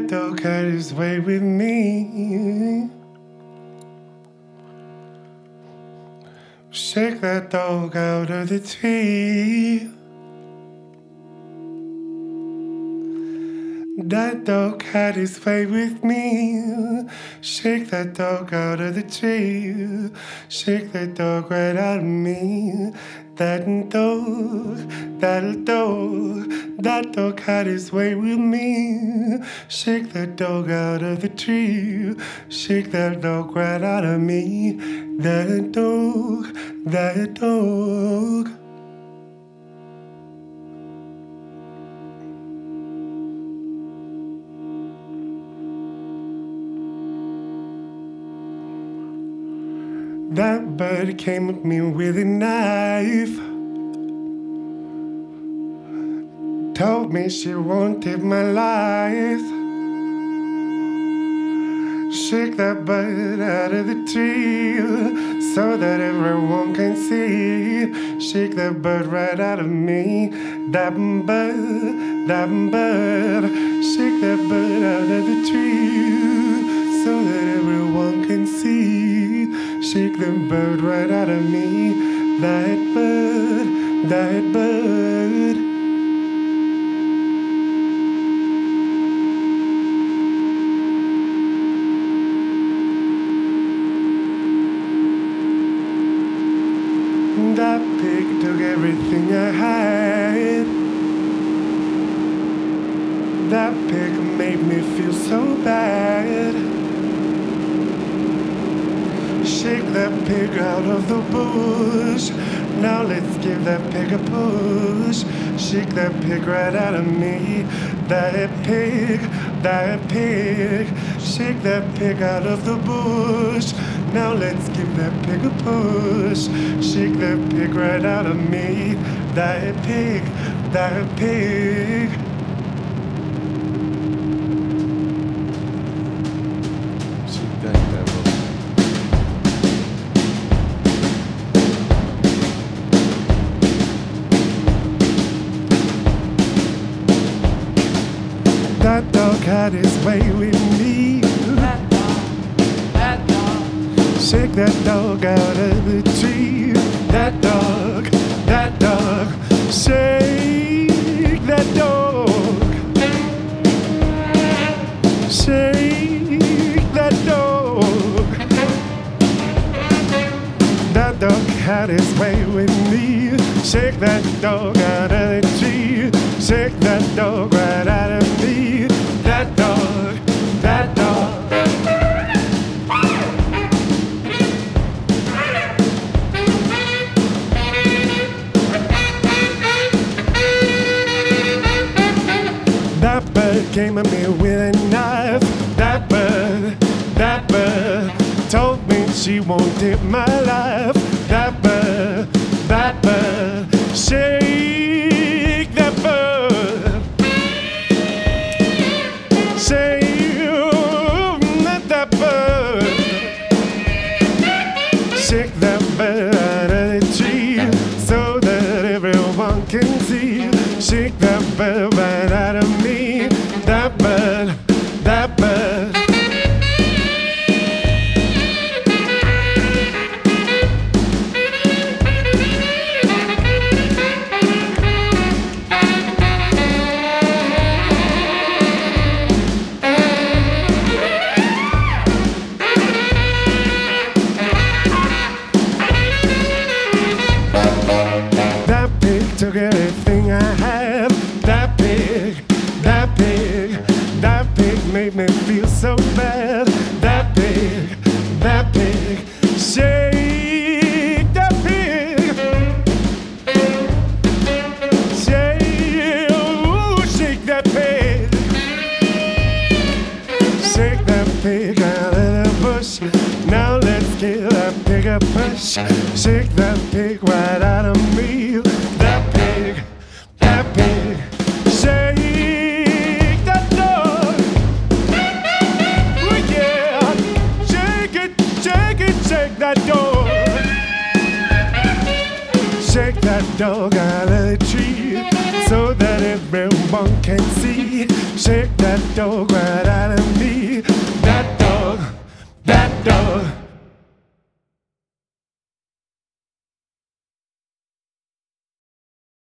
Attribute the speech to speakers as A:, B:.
A: That dog had his way with me. Shake that dog out of the tree. That dog had his way with me. Shake that dog out of the tree. Shake that dog right out of me. That dog had his way with me. Shake that dog out of the tree. Shake that dog right out of me. That dog. That bird came at me with a knife. Told me she wanted my life. Shake that bird out of the tree so that everyone can see. Shake that bird right out of me. That bird. Shake that bird out of the tree so that everyone can see. Shake the bird right out of me. That bird. That pig took everything I had. That pig made me feel so bad. Shake that pig out of the bush. Now let's give that pig a push. Shake that pig right out of me. That pig. Shake that pig out of the bush. Now let's give that pig a push. Shake that pig right out of me. That pig. That dog had his way with me. That dog. Shake that dog out of the tree. That dog. Shake that dog. Shake that dog. That dog had his way with me. Shake that dog out of the tree. Shake that dog right out of me. That dog. That bird came at me with a knife. That bird told me she wanted my life. That bird, shake that bird. Shake that bird. Shake that bird out of the tree so that everyone can see. Shake that bird right out of me. That bird. That pig took everything I had. That pig made me feel so bad. That pig, shake that pig. Shake that pig. Shake that pig out of the bush. Now let's give that pig a push. Shake that pig right out of me. That pig. Shake that dog. Oh yeah. Shake that dog. Shake that dog out of the tree so that everyone can see. Shake that dog right out.